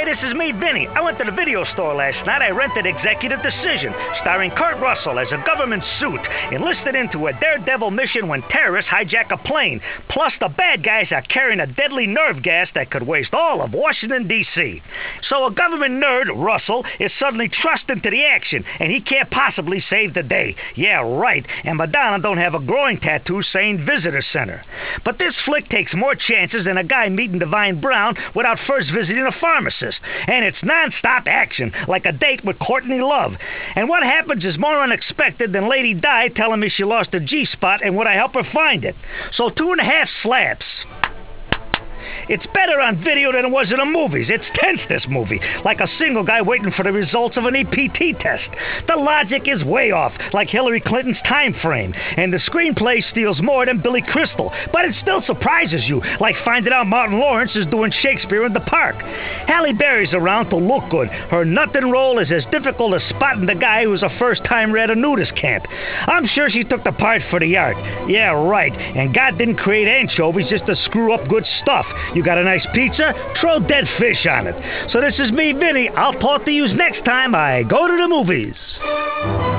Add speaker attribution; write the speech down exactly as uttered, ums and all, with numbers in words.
Speaker 1: this is me, Vinny. I went to the video store last night. I rented Executive Decision, starring Kurt Russell as a government suit enlisted into a daredevil mission when terrorists hijack a plane. Plus, the bad guys are carrying a deadly nerve gas that could waste all of Washington, D C So a government nerd, Russell, is suddenly thrust into the action, and he can't possibly save the day. Yeah, right. And Madonna don't have a groin tattoo saying Visitor Center. But this flick takes more chances than a guy meeting Divine Brown without first visiting a pharmacist. And it's non-stop action, like a date with Courtney Love. And what happens is more unexpected than Lady Di telling me she lost her G-spot and would I help her find it. So two and a half slaps. It's better on video than it was in the movies. It's tense, this movie, like a single guy waiting for the results of an E P T test. The logic is way off, like Hillary Clinton's time frame, and the screenplay steals more than Billy Crystal, but it still surprises you, like finding out Martin Lawrence is doing Shakespeare in the Park. Halle Berry's around to look good. Her nothing role is as difficult as spotting the guy who's a first-timer at a nudist camp. I'm sure she took the part for the art. Yeah, right, and God didn't create anchovies just to screw up good stuff. You got a nice pizza? Throw dead fish on it. So this is me, Vinny. I'll talk to you next time I go to the movies.